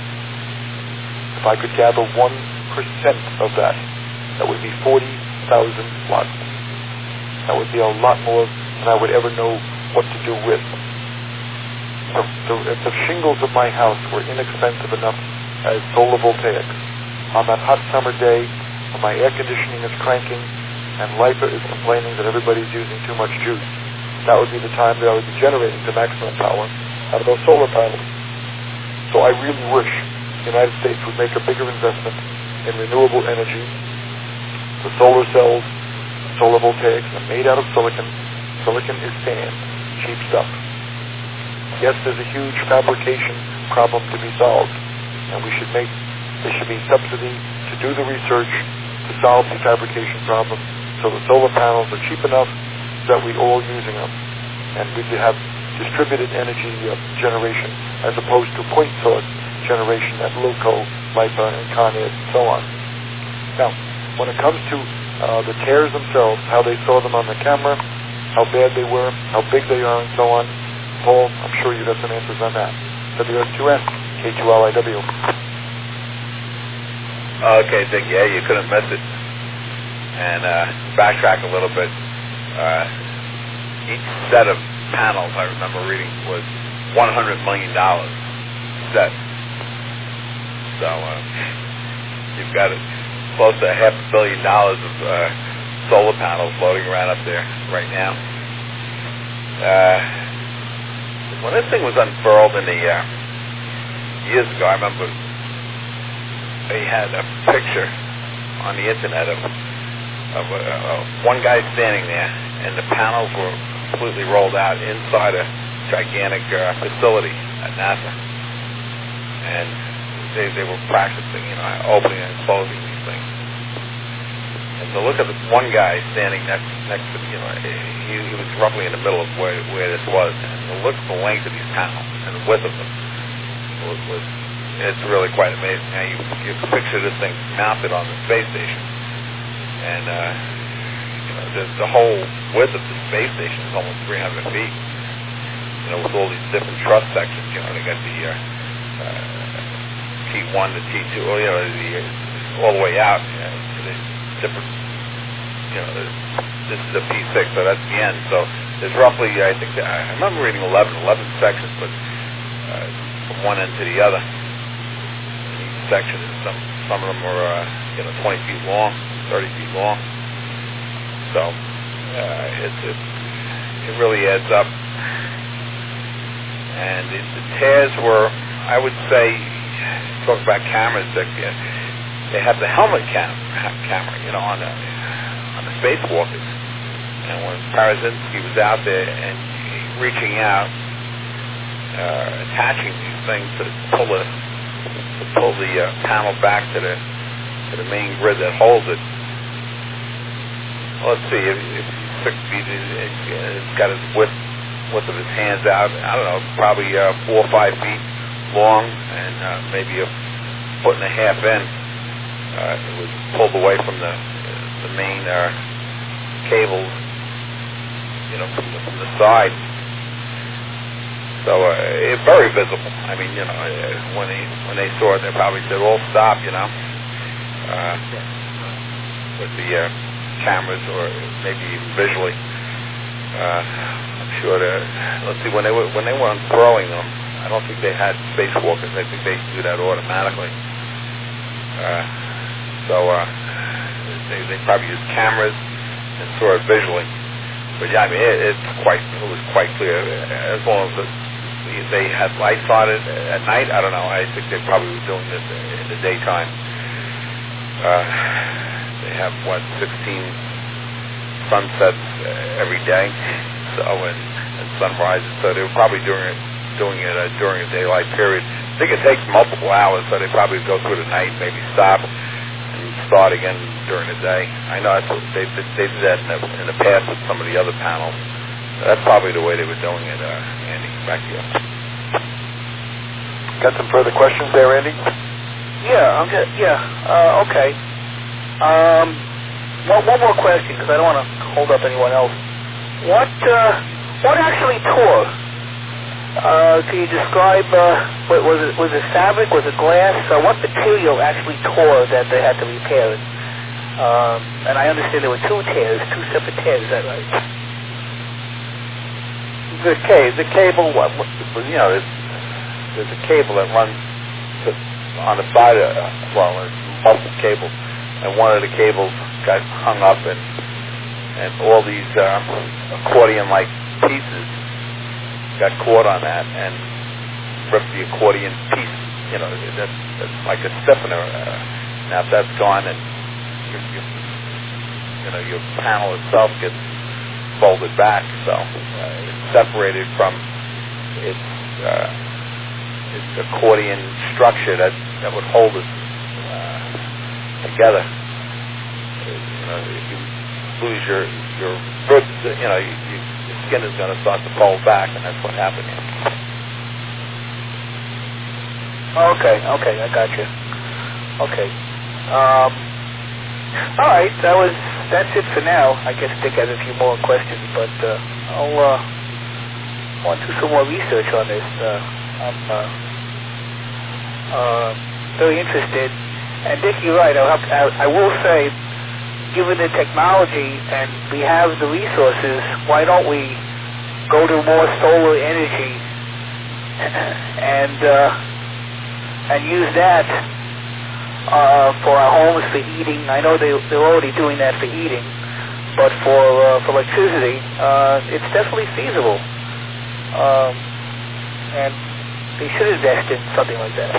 If I could gather one percent of that, that would be forty thousand watts. That would be a lot more than I would ever know what to do with. The, the, if the shingles of my house were inexpensive enough as solar voltaics, on that hot summer day when my air conditioning is cranking and LIPA is complaining that everybody's using too much juice, that would be the time that I would be generating the maximum power out of those solar panels. So I really wish the United States would make a bigger investment in renewable energy. The solar cells, solar voltaics are made out of silicon. Silicon is sand, cheap stuff. Yes, there's a huge fabrication problem to be solved, and we should make, there should be subsidy to do the research to solve the fabrication problem so the solar panels are cheap enough that we're all using them, and we could have distributed energy uh, generation as opposed to point source generation at Lilco, LIPA, and Con Ed, and so on. Now, when it comes to uh, the tears themselves, how they saw them on the camera, how bad they were, how big they are, and so on, Paul, I'm sure you got some answers on that. W S two N, K two L I W. Okay, Dick, yeah, you couldn't miss it. And uh, backtrack a little bit. Uh, each set of panels, I remember reading, was one hundred million dollars set. So uh, you've got close to a half a billion dollars of uh, solar panels floating around up there right now. Uh, when this thing was unfurled in the uh, years ago, I remember they had a picture on the internet of, of uh, uh, one guy standing there, and the panels were completely rolled out inside a gigantic uh, facility at NASA, and they they were practicing, you know, opening and closing these things. And to look at the one guy standing next next to, you know, he, he was roughly in the middle of where where this was, and to look at the length of these panels and the width of them was, was it's really quite amazing. Now you you can picture this thing mounted on the space station, and uh, you know, the, the whole width of the space station is almost three hundred feet. You know, with all these different truss sections. You know, they got the uh, uh, T one to T two, or you know, the uh, all the way out. You know, to the different. You know, this is the P six, so that's the end. So there's roughly, I think, I remember reading eleven, eleven sections, but uh, from one end to the other. Section, some some of them were uh, you know twenty feet long, thirty feet long. So uh, it, it it really adds up. And it, the tears were, I would say, talk about cameras. That uh, they have the helmet cam camera, you know, on the on the spacewalkers, And when Parazinski was out there and reaching out, uh, attaching these things to pull the to pull the uh, panel back to the to the main grid that holds it. Well, let's see, if, if he's six feet, it's got his width width of his hands out. I don't know, probably uh, four or five feet long, and uh, maybe a foot and a half in. Uh, it was pulled away from the the main uh, cables, you know, from the, from the side. So uh, it's very visible. I mean, you know, uh, when they when they saw it, they probably said, "All stop," you know, uh, with the uh, cameras or maybe even visually. Uh, I'm sure that. Let's see, when they were when they were unthrowing them, I don't think they had spacewalkers. I think they do that automatically. Uh, so uh, they they probably used cameras and saw it visually. But yeah, I mean, it, it's quite it was quite clear as long as the they had lights on it at night. I don't know. I think they probably were doing this in the daytime. Uh, they have, what, sixteen sunsets every day, so and, and sunrises. So they were probably doing it, doing it uh, during a daylight period. I think it takes multiple hours, so they probably go through the night, maybe stop, and start again during the day. I know that's what they, they did that in the, in the past with some of the other panels. That's probably the way they were doing it, uh, Andy. Back to you. Got some further questions there, Andy? Yeah, I'm just, yeah, uh, okay. Um, one, one more question, because I don't want to hold up anyone else. What, uh, what actually tore? Uh, can you describe, uh, what, was it, was it fabric, was it glass? Uh, what material actually tore that they had to repair it? Um, and I understand there were two tears, two separate tears, is that right? The cable, the cable, what, you know, there's, there's a cable that runs to, on the side of, well, there's multiple cables, and one of the cables got hung up, and and all these uh, accordion-like pieces got caught on that and ripped the accordion piece. You know, that's, that's like a stiffener. Uh, now, if that's gone, and you, you, you know, your panel itself gets folded back, so uh, it's separated from its, uh, its accordion structure that, that would hold it uh, together. You know, if you lose your your ribs, you know, you, you, your skin is going to start to fold back, and that's what happened here. Okay, okay, I got you. Okay. Um, all right, that was that's it for now. I guess Dick has a few more questions, but uh, I'll uh, want to do some more research on this. Uh, I'm uh, uh, very interested. And Dick, you're right. I'll have to, I, I will say, given the technology and we have the resources, why don't we go to more solar energy and uh, and use that uh, for our homes for heating? I know they they're already doing that for heating, but for uh, for electricity, uh, it's definitely feasible, um, and they should invest in something like that.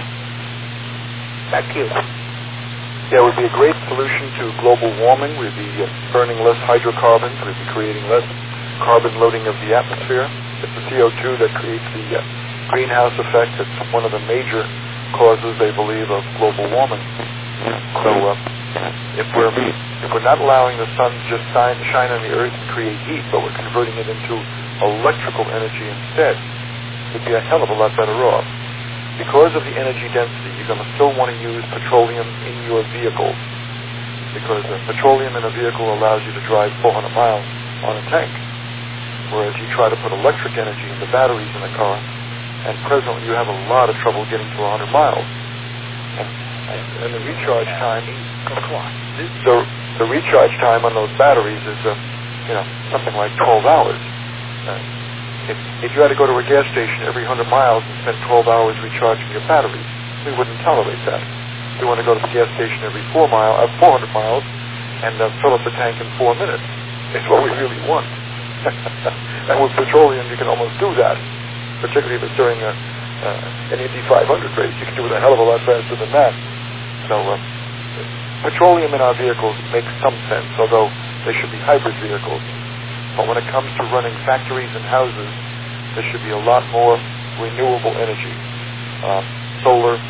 Back to you. Yeah, it would be a great solution to global warming. We'd be uh, burning less hydrocarbons. We'd be creating less carbon loading of the atmosphere. It's the C O two that creates the uh, greenhouse effect. It's one of the major causes, they believe, of global warming. So uh, if we're if we're not allowing the sun to just shine, shine on the earth and create heat, but we're converting it into electrical energy instead, we'd be a hell of a lot better off. Because of the energy density, you're going to still want to use petroleum in your vehicles, because uh, petroleum in a vehicle allows you to drive four hundred miles on a tank, whereas you try to put electric energy in the batteries in the car, and presently you have a lot of trouble getting to one hundred miles. And, and the recharge time, the, the recharge time on those batteries is, uh, you know, something like twelve hours. Uh, If, if you had to go to a gas station every one hundred miles and spend twelve hours recharging your batteries, we wouldn't tolerate that. We want to go to the gas station every four mile, uh, four hundred miles and uh, fill up the tank in four minutes. It's what we really want. And with petroleum, you can almost do that, particularly if it's during a, uh, an Indy five hundred race. You can do it a hell of a lot faster than that. So uh, petroleum in our vehicles makes some sense, although they should be hybrid vehicles. But when it comes to running factories and houses, there should be a lot more renewable energy. Uh, solar,